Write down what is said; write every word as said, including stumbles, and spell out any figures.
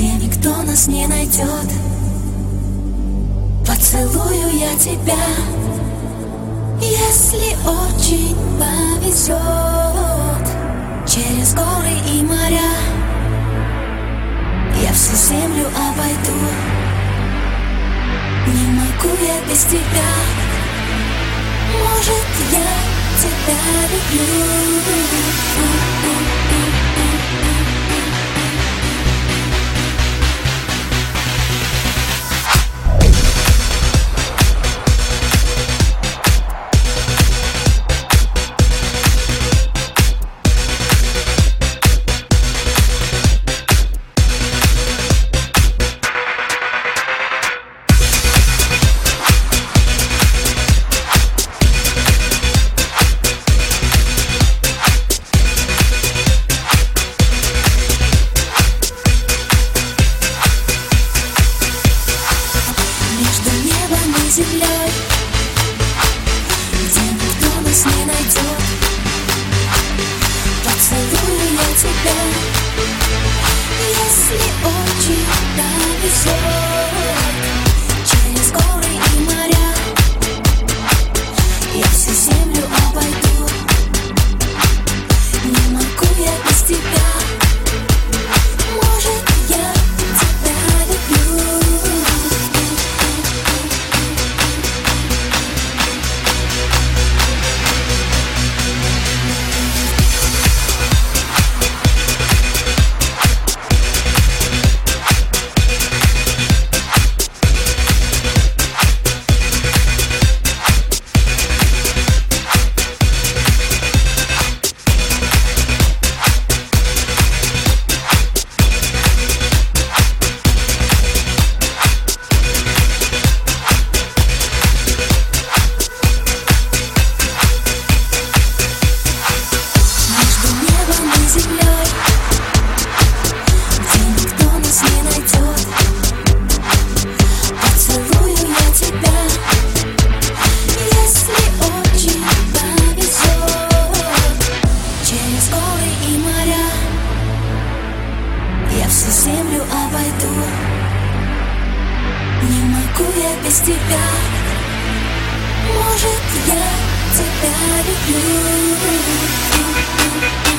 где никто нас не найдет. Поцелую я тебя, если очень повезет. Через горы и моря я всю землю обойду. Не могу я без тебя, может, я тебя люблю. Землей, где никто нас не найдет. Поцелую я тебя, если очень повезет. Через горы и моря я всю землю обойду. Не могу я без тебя, может, я тебя люблю. Землю обойду. Не могу я без тебя, может, я тебя люблю.